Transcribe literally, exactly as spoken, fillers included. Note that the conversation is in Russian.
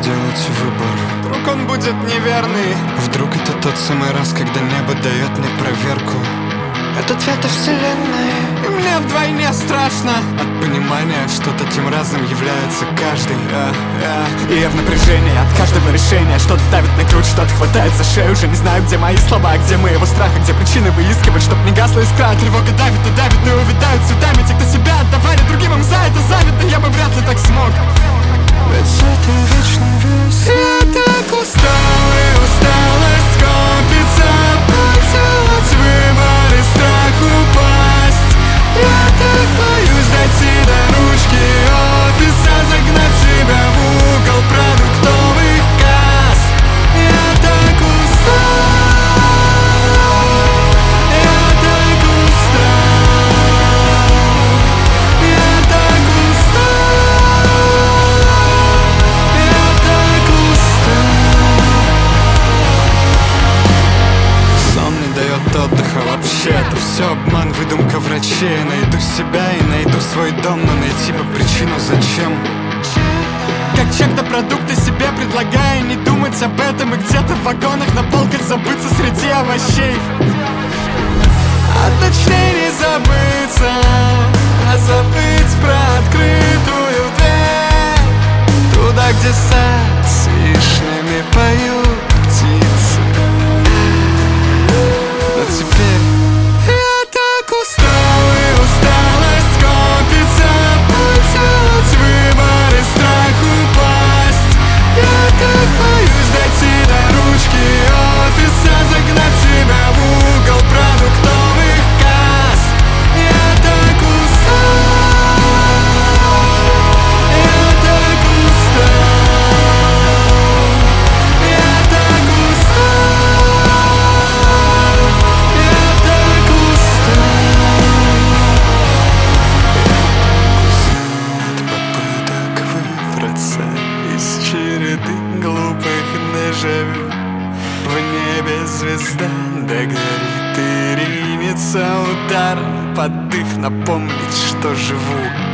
сделать выбор. Вдруг он будет неверный. Вдруг это тот самый раз, когда небо дает мне проверку. Это цвета вселенной, и мне вдвойне страшно от понимания, что таким разным является каждый. а, а. И я в напряжении от каждого решения. Что-то давит на ключ, что-то хватает за шею. Уже не знаю, где мои слова, где моего страха, где причины выискивать, чтоб не гасла искра. Тревога давит и давит, и увядают цветами те, кто себя отдавали другим, им за это завидно. Я бы вряд ли так смог. Ведь это вечный вес. Я так устал, и усталость копится. Поделать выбор и страх упасть. Я так боюсь дойти до ручки офиса, загнать себя в угол продуктовых касс. Я так устал, я так устал, я так устал, я так устал. Сон не дает отдыха вообще. Это все обман, выдумка врачей. Я найду себя и найду свой дом, но найти бы причину зачем. Как чек-то продукты себе предлагая, не думать об этом. И где-то в вагонах на полках забыться среди овощей. А точнее не забыться, а забыть про открытую дверь. Туда, где сад с вишнями поют птицы. Но теперь я так устал, и усталость копится. Поделать выбор и страх упасть. Я так боюсь дойти до ручки офиса, загнать себя в угол продуктовых касс. Я так устал, я так устал, я так устал, я так от попыток выбраться из череды глупых дежавю. В небе звезда догорит и ринется удар под дых напомнить, что живу.